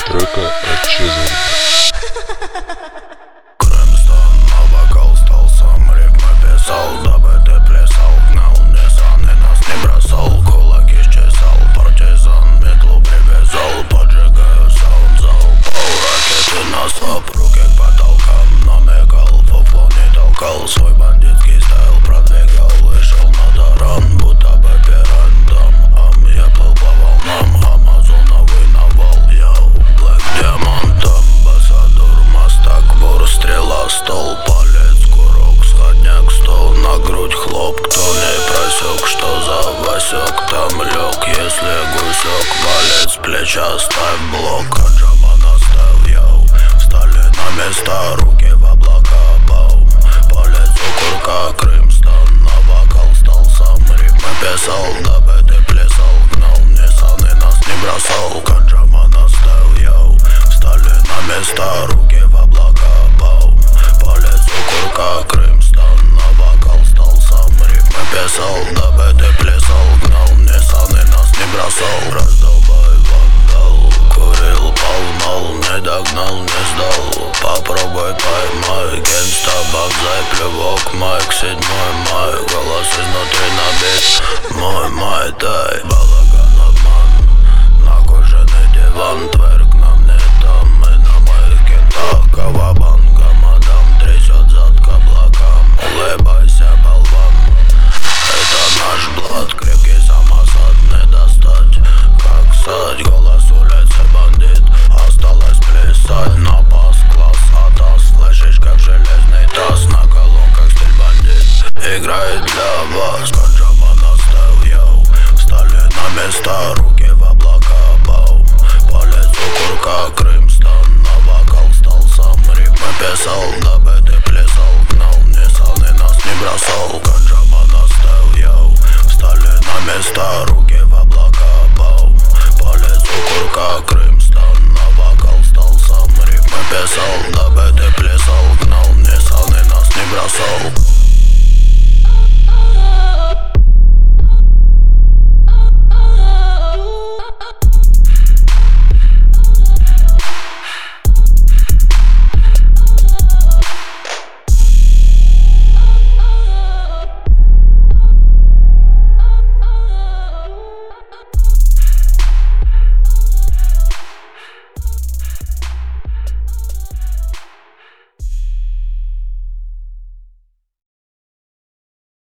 трека от Чезарда. Крэмстон на вокал стал, сам рифмы писал, дабы ты плясал, гнал Nissan и нас не бросал, кулаки счесал, партизан метлу привязал, поджигаю саунд-зал, полракеты на стоп, руки к потолкам намекал, фуфло не толкал, свой бандитский стайл продвигал и шел на таран, будто бы пирандом, я плыл по волнам, амазоновый навал, йоу, Black Diamond, амбассадор, мастак, бур, стрела, стол, палец, курок, сходняк, стол, на грудь хлоп, кто не просек, что за Васек, там лег, если гусек, палец, плеча,